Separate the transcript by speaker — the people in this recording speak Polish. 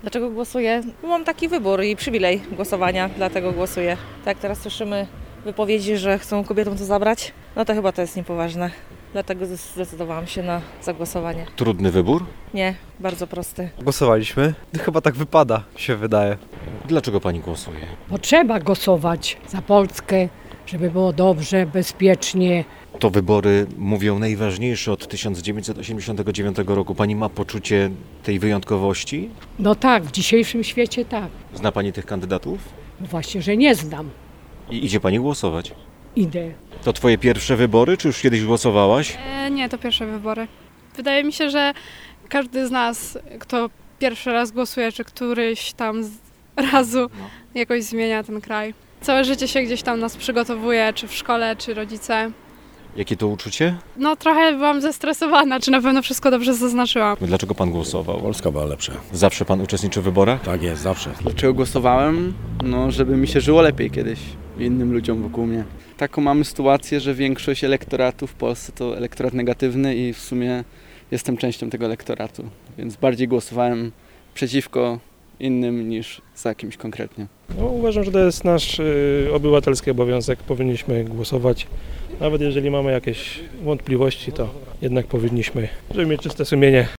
Speaker 1: Dlaczego głosuję? Mam taki wybór i przywilej głosowania, dlatego głosuję. Tak, teraz słyszymy wypowiedzi, że chcą kobietom to zabrać. No to chyba to jest niepoważne. Dlatego zdecydowałam się na zagłosowanie.
Speaker 2: Trudny wybór?
Speaker 1: Nie, bardzo prosty.
Speaker 3: Głosowaliśmy. Chyba tak wypada, się wydaje.
Speaker 2: Dlaczego pani głosuje?
Speaker 4: Bo trzeba głosować za Polskę, żeby było dobrze, bezpiecznie.
Speaker 2: To wybory mówią najważniejsze od 1989 roku. Pani ma poczucie tej wyjątkowości?
Speaker 4: No tak, w dzisiejszym świecie tak.
Speaker 2: Zna pani tych kandydatów?
Speaker 4: No właśnie, że nie znam.
Speaker 2: I idzie pani głosować?
Speaker 4: Idę.
Speaker 2: To twoje pierwsze wybory, czy już kiedyś głosowałaś?
Speaker 5: Nie, to pierwsze wybory. Wydaje mi się, że każdy z nas, kto pierwszy raz głosuje, czy któryś tam razu jakoś zmienia ten kraj. Całe życie się gdzieś tam nas przygotowuje, czy w szkole, czy rodzice.
Speaker 2: Jakie to uczucie?
Speaker 5: No trochę byłam zestresowana, czy na pewno wszystko dobrze zaznaczyłam.
Speaker 2: Dlaczego pan głosował?
Speaker 6: Polska była lepsza.
Speaker 2: Zawsze pan uczestniczy w wyborach?
Speaker 6: Tak jest, zawsze.
Speaker 7: Dlaczego głosowałem? No, żeby mi się żyło lepiej kiedyś i innym ludziom wokół mnie. Taką mamy sytuację, że większość elektoratu w Polsce to elektorat negatywny i w sumie jestem częścią tego elektoratu, więc bardziej głosowałem przeciwko innym niż za kimś konkretnie.
Speaker 8: No, uważam, że to jest nasz obywatelski obowiązek. Powinniśmy głosować. Nawet jeżeli mamy jakieś wątpliwości, to jednak powinniśmy, żeby mieć czyste sumienie.